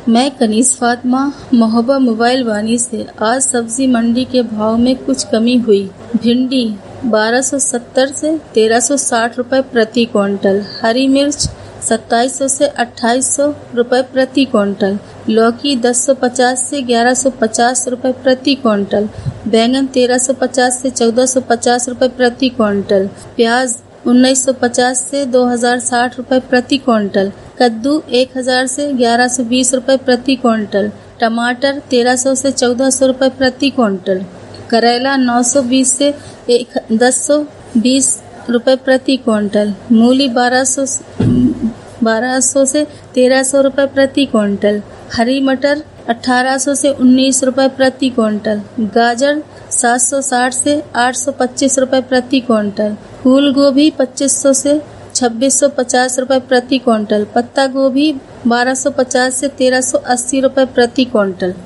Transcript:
मैं कनीस फातिमा महोबा मोबाइल वानी से आज सब्जी मंडी के भाव में कुछ कमी हुई। भिंडी 1270 से 1360 रुपए प्रति क्विंटल, हरी मिर्च 2700 से 2800 रुपए प्रति क्विंटल, लौकी 1050 से 1150 रुपए प्रति क्विंटल, बैंगन 1350 से 1450 रुपए प्रति क्विंटल, प्याज 1950 से 2060 रुपए प्रति क्विंटल, कद्दू 1000 से 1120 रुपए प्रति क्विंटल, टमाटर 1300 से 1400 रुपए प्रति क्विंटल, करेला 920 से 1020 रुपए प्रति क्विंटल, मूली 1200 से 1300 रुपए प्रति क्विंटल, हरी मटर 1800 से 19 रुपए प्रति क्विंटल, गाजर 760 से 825 रुपए प्रति क्विंटल, फूल गोभी 2500 से 2650 रुपए प्रति क्विंटल, पत्ता गोभी 1250 से 1380 रुपए प्रति क्विंटल।